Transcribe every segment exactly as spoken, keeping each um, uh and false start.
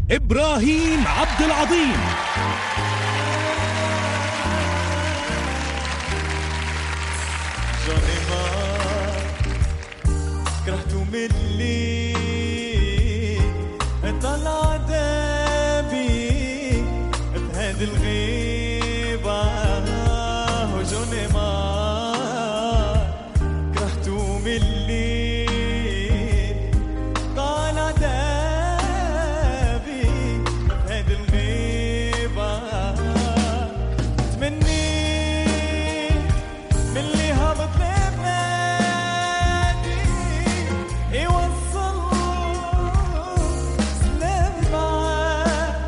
إبراهيم عبد العظيم. جوني ما كرهتو ملي طلع دابي بهاد الغيبة، وجوني ما كرهتو ملي طلع دابي بهاد الغيبة. تمني ملي هبط لبلادي يوصل سلام معاه،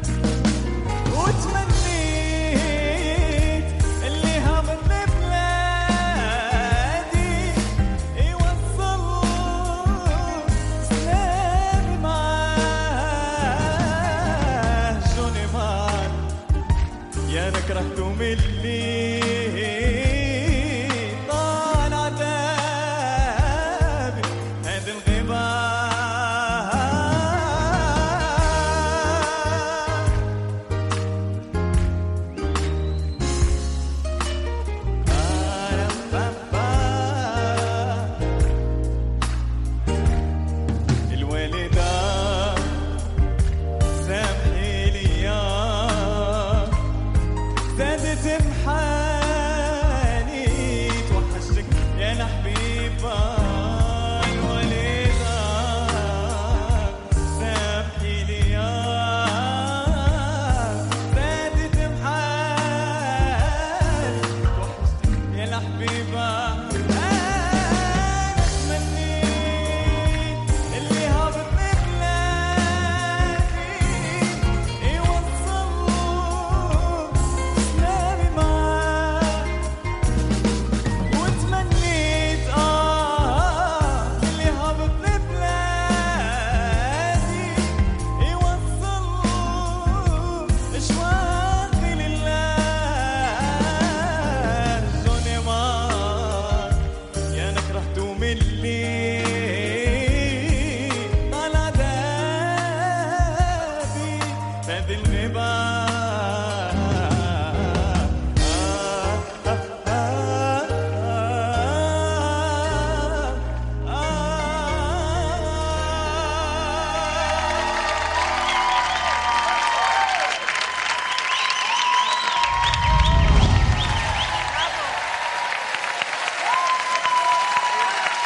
وتمنيت اللي هبط لبلادي يوصل سلام معاه. جوني مان يا انا كرهتو ملي تمحاني توحشتك يا الحبيبة الوليدة، سامحي لي يا زادي تمحاني توحشتك يا الحبيبة.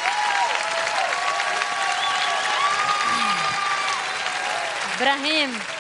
إبراهيم